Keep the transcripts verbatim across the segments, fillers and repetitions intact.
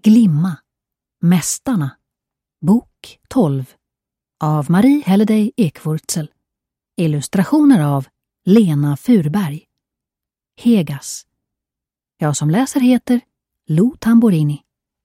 Glimma, Mästarna, bok tolv av Marie Halliday Ekvurtzel, illustrationer av Lena Furberg. Hegas. Jag som läser heter Lo Tamborini.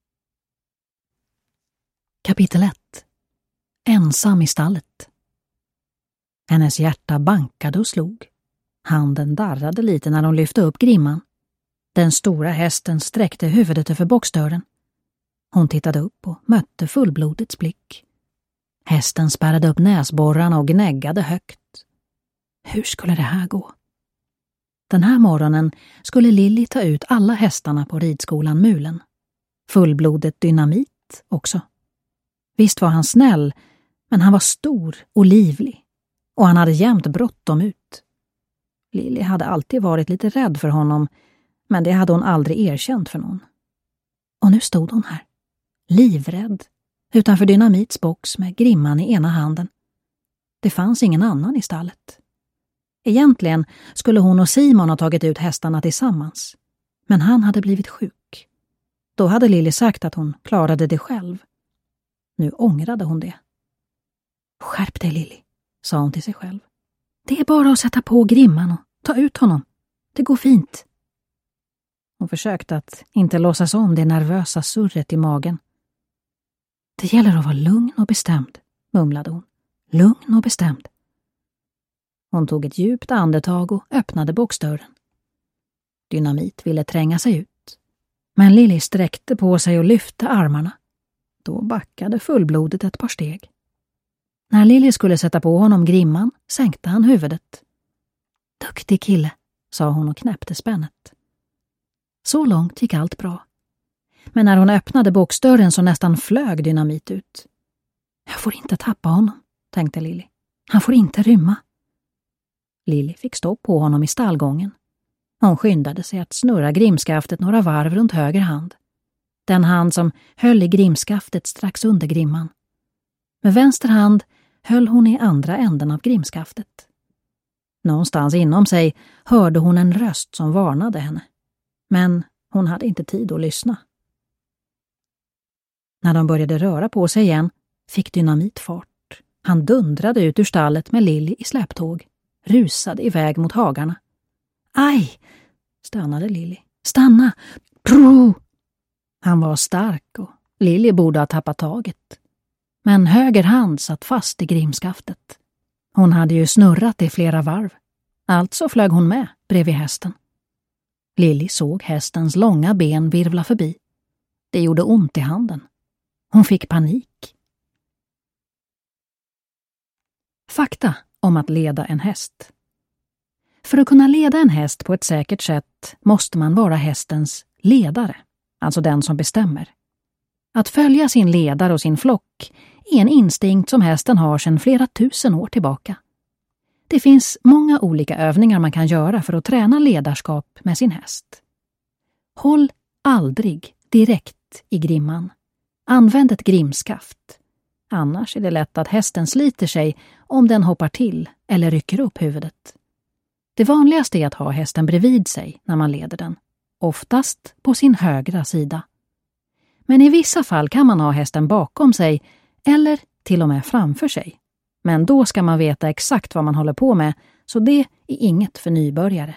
Kapitel ett. Ensam i stallet. Hennes hjärta bankade och slog. Handen darrade lite när hon lyfte upp grimman. Den stora hästen sträckte huvudet över boxdörren. Hon tittade upp och mötte fullblodets blick. Hästen spärrade upp näsborrarna och gnäggade högt. Hur skulle det här gå? Den här morgonen skulle Lilly ta ut alla hästarna på ridskolan Mulen. Fullblodet Dynamit också. Visst var han snäll, men han var stor och livlig. Och han hade jämt bråttom ut. Lilly hade alltid varit lite rädd för honom, men det hade hon aldrig erkänt för någon. Och nu stod hon här, livrädd, utanför Dynamits box med grimman i ena handen. Det fanns ingen annan i stallet. Egentligen skulle hon och Simon ha tagit ut hästarna tillsammans, men han hade blivit sjuk. Då hade Lilly sagt att hon klarade det själv. Nu ångrade hon det. Skärp dig, Lilly, sa hon till sig själv. Det är bara att sätta på grimman och ta ut honom. Det går fint. Hon försökte att inte låtsas om det nervösa surret i magen. Det gäller att vara lugn och bestämd, mumlade hon. Lugn och bestämd. Hon tog ett djupt andetag och öppnade boxdörren. Dynamit ville tränga sig ut. Men Lilly sträckte på sig och lyfte armarna. Då backade fullblodet ett par steg. När Lilly skulle sätta på honom grimman sänkte han huvudet. Duktig kille, sa hon och knäppte spännet. Så långt gick allt bra. Men när hon öppnade boxdörren så nästan flög Dynamit ut. Jag får inte tappa honom, tänkte Lilly. Han får inte rymma. Lilly fick stopp på honom i stallgången. Hon skyndade sig att snurra grimskaftet några varv runt höger hand. Den hand som höll i grimskaftet strax under grimman. Med vänster hand höll hon i andra änden av grimskaftet. Någonstans inom sig hörde hon en röst som varnade henne. Men hon hade inte tid att lyssna. När de började röra på sig igen fick Dynamit fart. Han dundrade ut ur stallet med Lilly i släptåg. Rusade iväg mot hagarna. Aj, stannade Lilly. Stanna! Pro! Han var stark och Lilly borde ha tappat taget. Men höger hand satt fast i grimskaftet. Hon hade ju snurrat i flera varv. Alltså flög hon med bredvid hästen. Lilly såg hästens långa ben virvla förbi. Det gjorde ont i handen. Hon fick panik. Fakta om att leda en häst. För att kunna leda en häst på ett säkert sätt måste man vara hästens ledare, alltså den som bestämmer. Att följa sin ledare och sin flock är en instinkt som hästen har sedan flera tusen år tillbaka. Det finns många olika övningar man kan göra för att träna ledarskap med sin häst. Håll aldrig direkt i grimman. Använd ett grimskaft. Annars är det lätt att hästen sliter sig om den hoppar till eller rycker upp huvudet. Det vanligaste är att ha hästen bredvid sig när man leder den. Oftast på sin högra sida. Men i vissa fall kan man ha hästen bakom sig eller till och med framför sig. Men då ska man veta exakt vad man håller på med, så det är inget för nybörjare.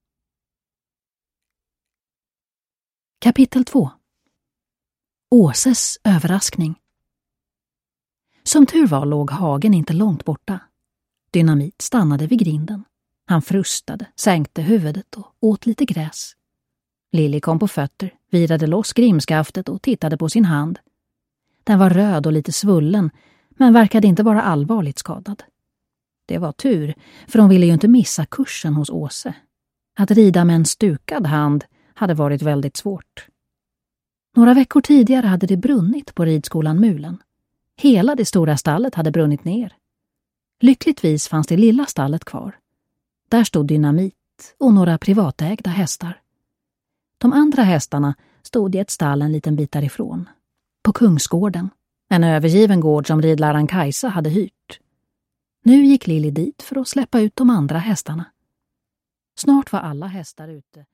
Kapitel två. Åses överraskning. Som tur var låg hagen inte långt borta. Dynamit stannade vid grinden. Han frustade, sänkte huvudet och åt lite gräs. Lilly kom på fötter, virade loss grimskaftet och tittade på sin hand. Den var röd och lite svullen, men verkade inte vara allvarligt skadad. Det var tur, för hon ville ju inte missa kursen hos Åse. Att rida med en stukad hand hade varit väldigt svårt. Några veckor tidigare hade det brunnit på ridskolan Mulen. Hela det stora stallet hade brunnit ner. Lyckligtvis fanns det lilla stallet kvar. Där stod Dynamit och några privatägda hästar. De andra hästarna stod i ett stall en liten bit därifrån. På Kungsgården, en övergiven gård som ridläraren Kajsa hade hyrt. Nu gick Lilly dit för att släppa ut de andra hästarna. Snart var alla hästar ute